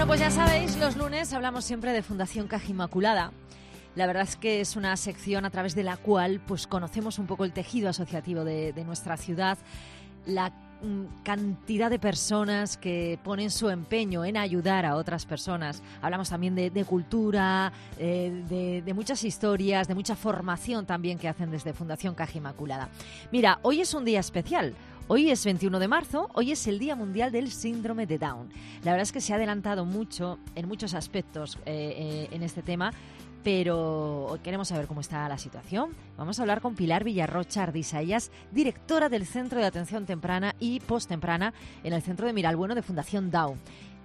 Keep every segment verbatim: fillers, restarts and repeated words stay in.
Bueno, pues ya sabéis, los lunes hablamos siempre de Fundación Caja Inmaculada. La verdad es que es una sección a través de la cual pues conocemos un poco el tejido asociativo de, de nuestra ciudad, la mm, cantidad de personas que ponen su empeño en ayudar a otras personas. Hablamos también de, de cultura, eh, de, de muchas historias, de mucha formación también que hacen desde Fundación Caja Inmaculada. Mira, hoy es un día especial. Hoy es veintiuno de marzo, hoy es el Día Mundial del Síndrome de Down. La verdad es que se ha adelantado mucho en muchos aspectos eh, eh, en este tema, pero hoy queremos saber cómo está la situación. Vamos a hablar con Pilar Villarrocha Ardisa. Ella es directora del Centro de Atención Temprana y Posttemprana en el Centro de Miralbueno de Fundación Down.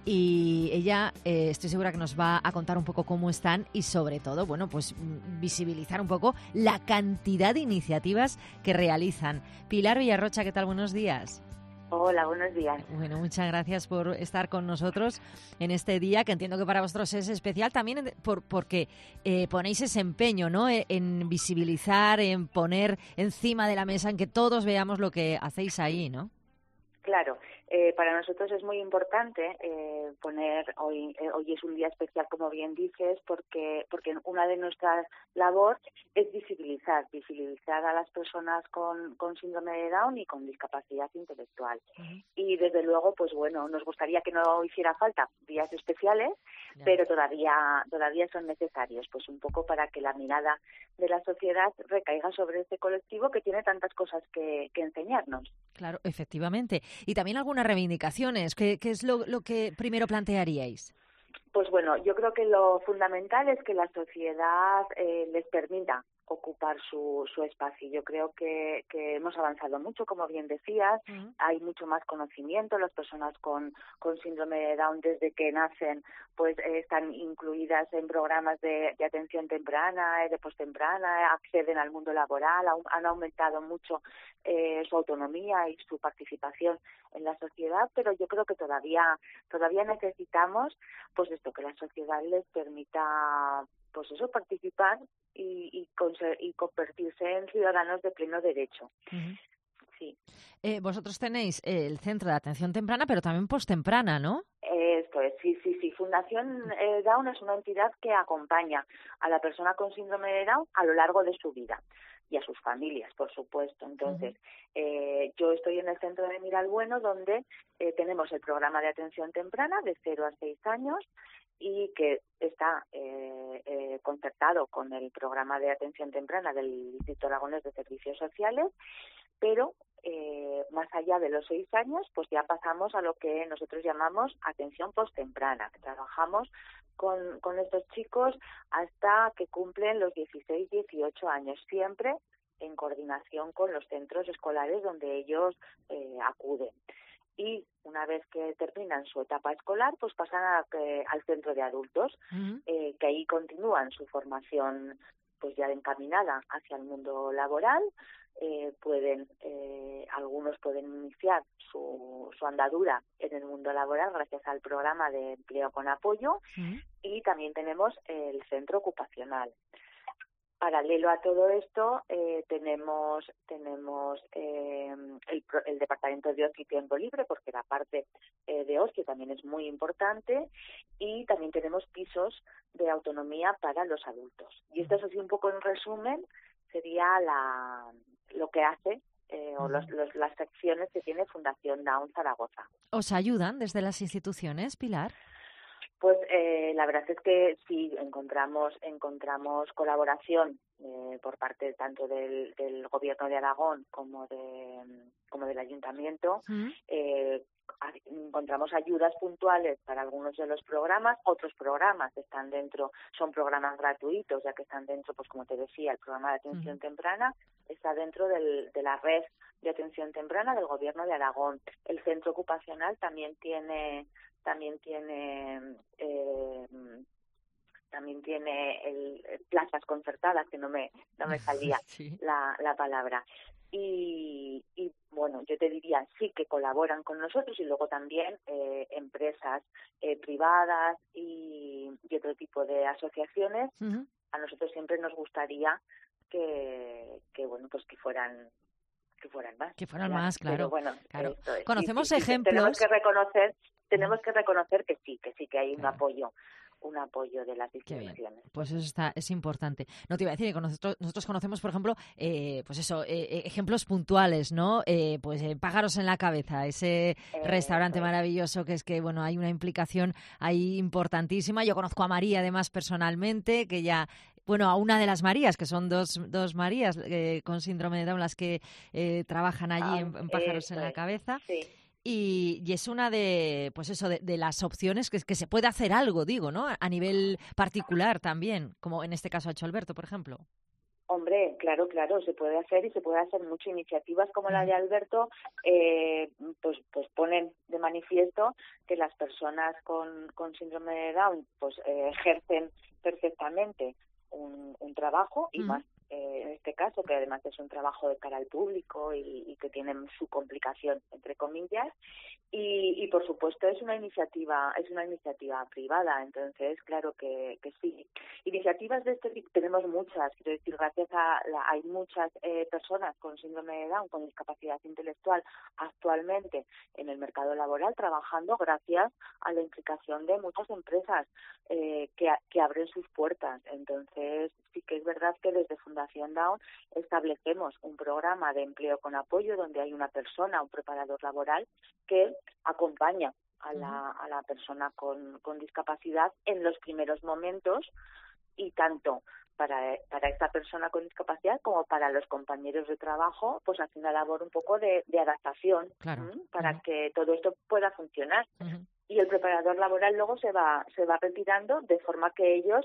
Y ella, eh, estoy segura que nos va a contar un poco cómo están y sobre todo, bueno, pues visibilizar un poco la cantidad de iniciativas que realizan. Pilar Villarrocha, ¿qué tal? Buenos días. Hola, buenos días. Bueno, muchas gracias por estar con nosotros en este día, que entiendo que para vosotros es especial, también por, porque eh, ponéis ese empeño, ¿no?, en visibilizar, en poner encima de la mesa, en que todos veamos lo que hacéis ahí, ¿no? Claro, eh, para nosotros es muy importante eh, poner, hoy eh, hoy es un día especial, como bien dices, porque porque una de nuestras labores es visibilizar, visibilizar a las personas con, con síndrome de Down y con discapacidad intelectual. Uh-huh. Y desde luego, pues bueno, nos gustaría que no hiciera falta días especiales, yeah. pero todavía todavía son necesarios, pues un poco para que la mirada de la sociedad recaiga sobre este colectivo que tiene tantas cosas que, que enseñarnos. Claro, efectivamente. Y también algunas reivindicaciones. ¿Qué, qué es lo, lo que primero plantearíais? Pues bueno, yo creo que lo fundamental es que la sociedad eh, les permita ocupar su, su espacio. Yo creo que, que hemos avanzado mucho, como bien decías, uh-huh. hay mucho más conocimiento, las personas con, con síndrome de Down desde que nacen pues eh, están incluidas en programas de, de atención temprana, de postemprana, acceden al mundo laboral, han aumentado mucho eh, su autonomía y su participación en la sociedad, pero yo creo que todavía todavía necesitamos pues esto, que la sociedad les permita pues eso, participar y, y, conser- y convertirse en ciudadanos de pleno derecho. Uh-huh. Sí. Eh, vosotros tenéis el Centro de Atención Temprana, pero también Posttemprana, ¿no? Esto es, sí, sí, sí. Fundación eh, Down es una entidad que acompaña a la persona con síndrome de Down a lo largo de su vida y a sus familias, por supuesto. Entonces, uh-huh. eh, yo estoy en el Centro de Miralbueno, donde eh, tenemos el programa de atención temprana de cero a seis años, y que está eh, eh, concertado con el programa de atención temprana del Instituto Aragonés de Servicios Sociales, pero eh, más allá de los seis años, pues ya pasamos a lo que nosotros llamamos atención postemprana, que trabajamos con, con estos chicos hasta que cumplen los dieciséis, dieciocho años, siempre en coordinación con los centros escolares donde ellos eh, acuden. Y una vez que terminan su etapa escolar, pues pasan a, eh, al centro de adultos, uh-huh. eh, que ahí continúan su formación pues ya encaminada hacia el mundo laboral. Eh, pueden eh, algunos pueden iniciar su, su andadura en el mundo laboral gracias al programa de empleo con apoyo, uh-huh. y también tenemos el centro ocupacional. Paralelo a todo esto, eh, tenemos tenemos eh, el, el Departamento de Ocio y Tiempo Libre, porque la parte eh, de ocio también es muy importante, y también tenemos pisos de autonomía para los adultos. Y esto es así un poco en resumen, sería la lo que hace eh, o los, los, las secciones que tiene Fundación Down Zaragoza. ¿Os ayudan desde las instituciones, Pilar? Pues eh, la verdad es que sí encontramos encontramos colaboración eh, por parte tanto del, del Gobierno de Aragón como de como del Ayuntamiento. ¿Mm? Eh, encontramos ayudas puntuales para algunos de los programas, otros programas están dentro, son programas gratuitos, ya que están dentro, pues como te decía, el programa de atención ¿Mm? temprana está dentro del, de la red de atención temprana del Gobierno de Aragón. El centro ocupacional también tiene también tiene eh, también tiene el, plazas concertadas, que no me no me salía sí. la, la palabra. Y, y bueno, yo te diría sí que colaboran con nosotros, y luego también eh, empresas eh, privadas y, y otro tipo de asociaciones. Uh-huh. A nosotros siempre nos gustaría que, que bueno, pues que fueran que fueran más. Que fueran claro. más, claro. Pero bueno, claro. Esto es. Conocemos sí, sí, ejemplos. Sí, tenemos que reconocer tenemos que reconocer que sí, que sí que hay Claro. un apoyo un apoyo de las Qué bien. instituciones. Pues eso está, es importante. No te iba a decir que con nosotros, nosotros conocemos, por ejemplo, eh, pues eso, eh, eh, ejemplos puntuales, ¿no? Eh, pues eh, Pájaros en la cabeza, ese Eso restaurante es. maravilloso que es que, bueno, hay una implicación ahí importantísima. Yo conozco a María, además, personalmente, que ya... Bueno, a una de las Marías, que son dos, dos Marías eh, con síndrome de Down las que eh, trabajan allí Ah, en, en Pájaros en eso la es. cabeza. Sí. Y, y es una de, pues eso, de, de las opciones que, que se puede hacer algo, digo, ¿no? A nivel particular también, como en este caso ha hecho Alberto, por ejemplo. Hombre, claro, claro, se puede hacer y se puede hacer muchas iniciativas como la Ujú. de Alberto, eh, pues, pues ponen de manifiesto que las personas con, con síndrome de Down pues eh, ejercen perfectamente un, un trabajo y Ujú. más eh, en este caso que además es un trabajo de cara al público y, y que tiene su complicación entre comillas y, y por supuesto es una iniciativa es una iniciativa privada, entonces claro que, que sí. Iniciativas de este tipo tenemos muchas, quiero decir, gracias a la, hay muchas eh, personas con síndrome de Down, con discapacidad intelectual actualmente en el mercado laboral trabajando gracias a la implicación de muchas empresas eh, que, que abren sus puertas. Entonces sí que es verdad que desde Fundación Down establecemos un programa de empleo con apoyo donde hay una persona, un preparador laboral que acompaña a la, a la persona con, con discapacidad en los primeros momentos y tanto para, para esta persona con discapacidad como para los compañeros de trabajo, pues hace una labor un poco de, de adaptación Claro. ¿m? para Ujú. que todo esto pueda funcionar. Ujú. Y el preparador laboral luego se va se va retirando de forma que ellos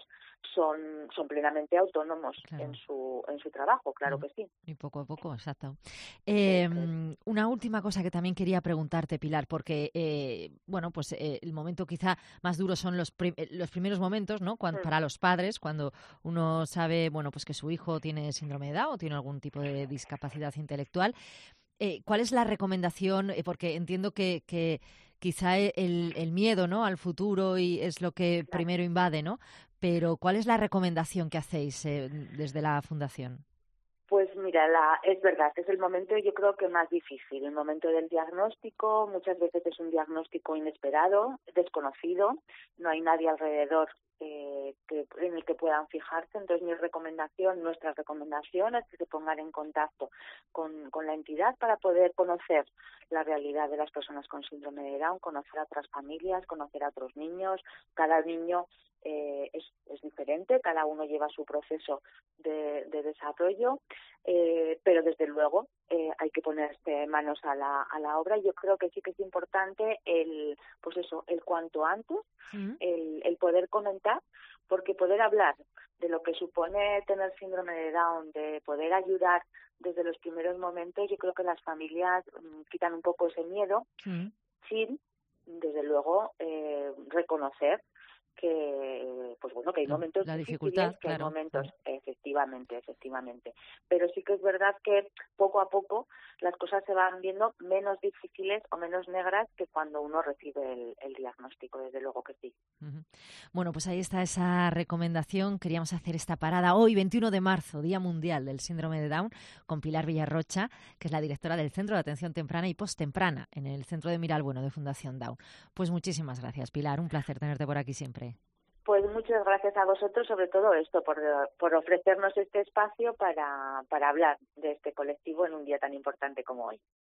son son plenamente autónomos en Claro. su en su trabajo, claro Ujú. que sí. Y poco a poco, exacto. Eh, Eso es. una última cosa que también quería preguntarte, Pilar, porque, eh, bueno, pues eh, el momento quizá más duro son los, prim- eh, los primeros momentos, ¿no? Cuan- Mm. para los padres, cuando uno sabe, bueno, pues que su hijo tiene síndrome de Down o tiene algún tipo de discapacidad intelectual. Eh, ¿cuál es la recomendación? Eh, porque entiendo que, que quizá e- el, el miedo, ¿no? Al futuro y es lo que Claro. primero invade, ¿no? Pero ¿cuál es la recomendación que hacéis eh, desde la fundación? Pues mira, la, es verdad, es el momento yo creo que más difícil, el momento del diagnóstico, muchas veces es un diagnóstico inesperado, desconocido, no hay nadie alrededor eh, que, en el que puedan fijarse, entonces mi recomendación, nuestra recomendación es que se pongan en contacto con, con la entidad para poder conocer la realidad de las personas con síndrome de Down, conocer a otras familias, conocer a otros niños, cada niño eh, es, es diferente, cada uno lleva su proceso de, de desarrollo, eh, pero desde luego eh, hay que ponerse manos a la, a la obra. Yo creo que sí que es importante el, pues eso, el cuanto antes, Mm. el, el poder comentar, porque poder hablar de lo que supone tener síndrome de Down, de poder ayudar desde los primeros momentos, yo creo que las familias mm, quitan un poco ese miedo, Mm. sin, desde luego, eh, reconocer que pues bueno que hay La, momentos la difíciles, dificultad, que hay claro. momentos Mm. efectivamente efectivamente pero sí que es verdad que poco a poco las cosas se van viendo menos difíciles o menos negras que cuando uno recibe el, el diagnóstico, desde luego que sí. Ujú. Bueno, pues ahí está esa recomendación. Queríamos hacer esta parada hoy, veintiuno de marzo, Día Mundial del Síndrome de Down, con Pilar Villarrocha, que es la directora del Centro de Atención Temprana y Posttemprana en el Centro de Miralbueno de Fundación Down. Pues muchísimas gracias, Pilar. Un placer tenerte por aquí siempre. Pues muchas gracias a vosotros, sobre todo esto, por, por ofrecernos este espacio para, para hablar de este colectivo en un día tan importante como hoy.